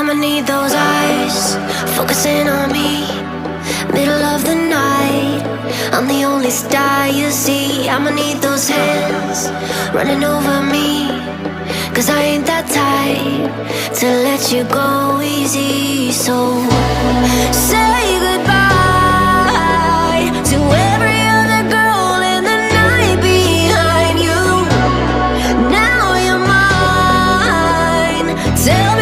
I'ma need those eyes focusing on me. Middle of the night, I'm the only star you see. I'ma need those hands running over me, 'cause I ain't that type to let you go easy. So say goodbye to every other girl in the night behind you. Now you're mine. Tell me